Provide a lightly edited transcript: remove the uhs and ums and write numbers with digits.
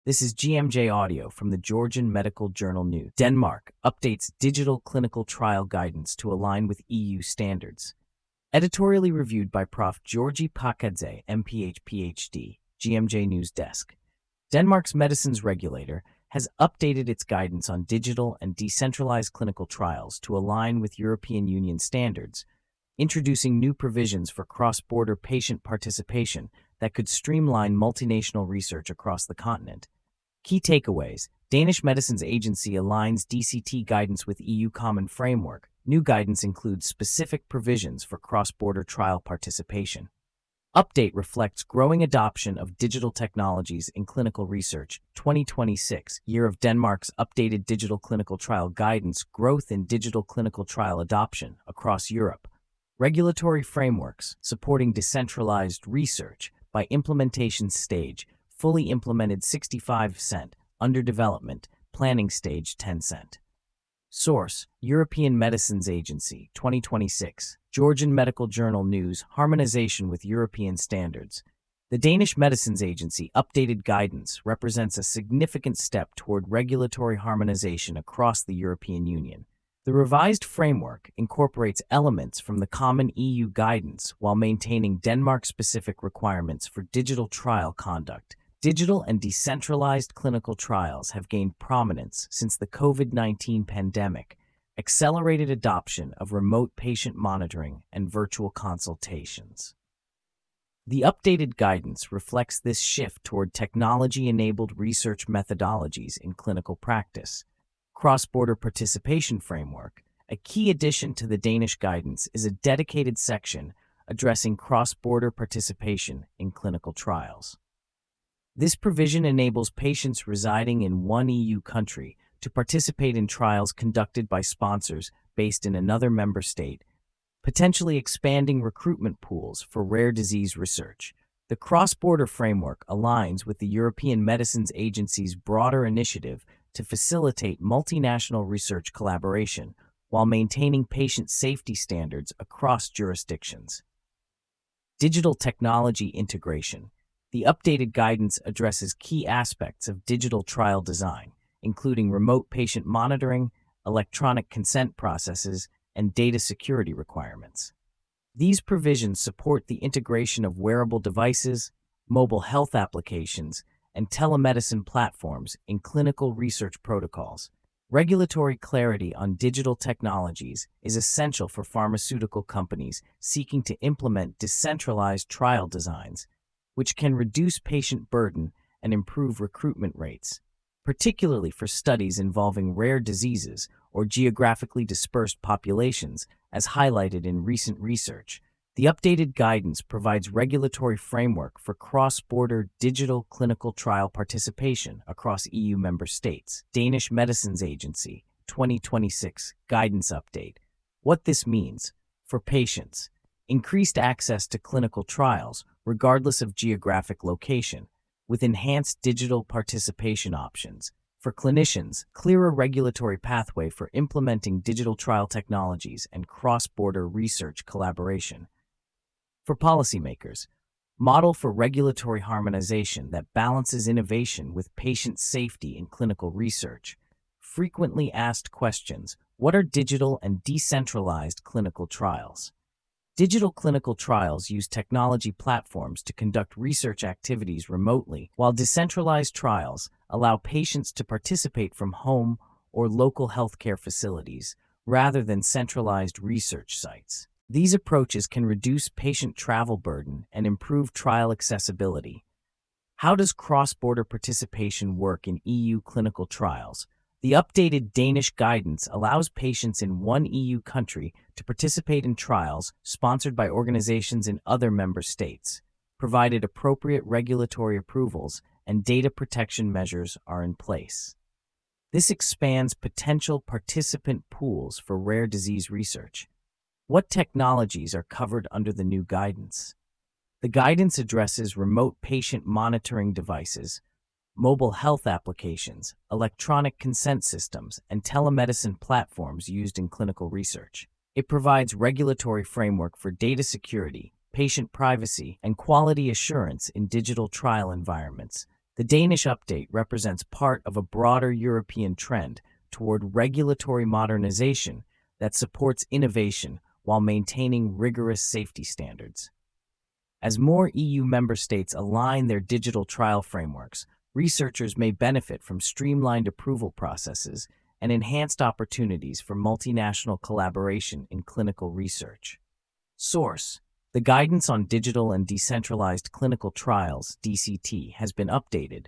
This is GMJ Audio from the Georgian Medical Journal News. Denmark updates digital clinical trial guidance to align with EU standards. Editorially reviewed by Prof. Georgi Pakadze, MPH, PhD, GMJ News Desk. Denmark's medicines regulator has updated its guidance on digital and decentralized clinical trials to align with European Union standards, introducing new provisions for cross-border patient participation that could streamline multinational research across the continent. Key takeaways: Danish Medicines Agency aligns DCT guidance with EU Common Framework. New guidance includes specific provisions for cross-border trial participation. Update reflects growing adoption of digital technologies in clinical research. 2026, Year of Denmark's updated digital clinical trial guidance, growth in digital clinical trial adoption across Europe. Regulatory frameworks supporting decentralized research by implementation stage, fully implemented 65%, under development, planning stage 10%. Source: European Medicines Agency, 2026. Georgian Medical Journal News, harmonization with European standards. The Danish Medicines Agency updated guidance represents a significant step toward regulatory harmonization across the European Union. The revised framework incorporates elements from the common EU guidance while maintaining Denmark-specific requirements for digital trial conduct. Digital and decentralized clinical trials have gained prominence since the COVID-19 pandemic, accelerated adoption of remote patient monitoring and virtual consultations. The updated guidance reflects this shift toward technology-enabled research methodologies in clinical practice. Cross-border participation framework. A key addition to the Danish guidance is a dedicated section addressing cross-border participation in clinical trials. This provision enables patients residing in one EU country to participate in trials conducted by sponsors based in another member state, potentially expanding recruitment pools for rare disease research. The cross-border framework aligns with the European Medicines Agency's broader initiative to facilitate multinational research collaboration while maintaining patient safety standards across jurisdictions. Digital technology integration. The updated guidance addresses key aspects of digital trial design, including remote patient monitoring, electronic consent processes, and data security requirements. These provisions support the integration of wearable devices, mobile health applications, and telemedicine platforms in clinical research protocols. Regulatory clarity on digital technologies is essential for pharmaceutical companies seeking to implement decentralized trial designs, which can reduce patient burden and improve recruitment rates, particularly for studies involving rare diseases or geographically dispersed populations, as highlighted in recent research. The updated guidance provides regulatory framework for cross-border digital clinical trial participation across EU member states. Danish Medicines Agency, 2026 Guidance Update. What this means for patients: increased access to clinical trials, regardless of geographic location, with enhanced digital participation options. For clinicians, clearer regulatory pathway for implementing digital trial technologies and cross-border research collaboration. For policymakers, model for regulatory harmonization that balances innovation with patient safety in clinical research. Frequently asked questions: what are digital and decentralized clinical trials? Digital clinical trials use technology platforms to conduct research activities remotely, while decentralized trials allow patients to participate from home or local healthcare facilities rather than centralized research sites. These approaches can reduce patient travel burden and improve trial accessibility. How does cross-border participation work in EU clinical trials? The updated Danish guidance allows patients in one EU country to participate in trials sponsored by organizations in other member states, provided appropriate regulatory approvals and data protection measures are in place. This expands potential participant pools for rare disease research. What technologies are covered under the new guidance? The guidance addresses remote patient monitoring devices, mobile health applications, electronic consent systems, and telemedicine platforms used in clinical research. It provides regulatory framework for data security, patient privacy, and quality assurance in digital trial environments. The Danish update represents part of a broader European trend toward regulatory modernization that supports innovation while maintaining rigorous safety standards. As more EU member states align their digital trial frameworks, researchers may benefit from streamlined approval processes and enhanced opportunities for multinational collaboration in clinical research. Source: the Guidance on Digital and Decentralized Clinical Trials (DCT) has been updated,